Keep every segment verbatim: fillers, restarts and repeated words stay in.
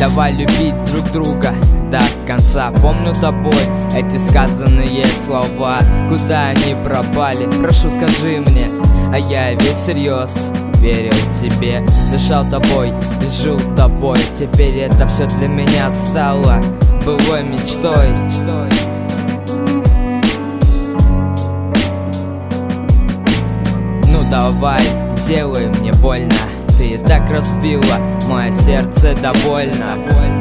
Давай любить друг друга до конца. Помню тобой эти сказанные слова, куда они пропали? Прошу, скажи мне, а я ведь всерьез верил тебе, дышал тобой, жил тобой. Теперь это все для меня стало былой мечтой. Ну давай, сделай мне больно, ты и так разбила мое сердце довольно.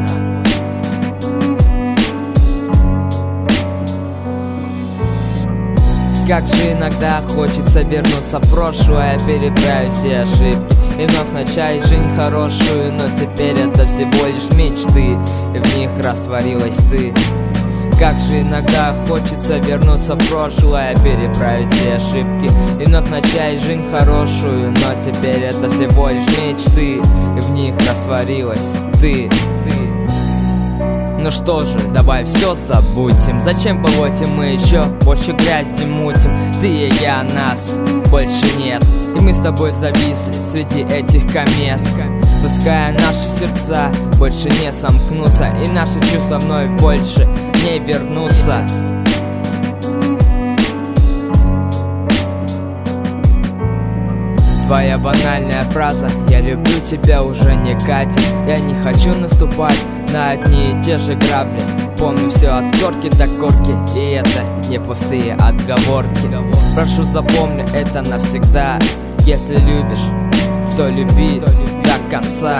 Как же иногда хочется вернуться в прошлое, переправить все ошибки и вновь начать жизнь хорошую. Но теперь это всего лишь мечты, и в них растворилась ты. Как же иногда хочется вернуться в прошлое, переправить все ошибки и вновь начать жизнь хорошую. Но теперь это всего лишь мечты, и в них растворилась ты. Ну что же, давай все забудем. Зачем болотим мы еще больше грязи мутим? Ты и я, нас больше нет, и мы с тобой зависли среди этих комет. Пускай наши сердца больше не сомкнутся, и наши чувства вновь больше не вернутся. Твоя банальная фраза «я люблю тебя» уже не катит. Я не хочу наступать на одни и те же грабли. Помню все от корки до корки, и это не пустые отговорки. Прошу, запомни это навсегда. Если любишь, то люби до конца.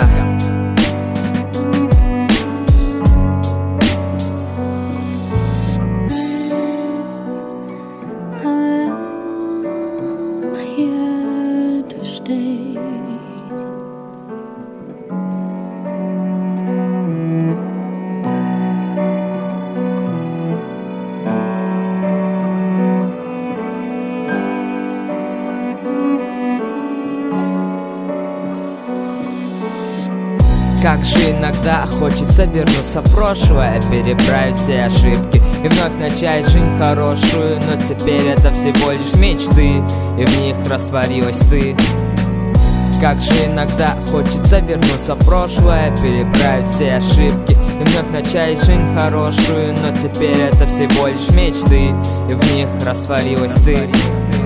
Как же иногда хочется вернуться в прошлое, переправить все ошибки и вновь начать жизнь хорошую. Но теперь это всего лишь мечты, и в них растворилась ты. Как же иногда хочется вернуться в прошлое, переправить все ошибки и вновь начать жизнь хорошую. Но теперь это всего лишь мечты, и в них растворилась ты.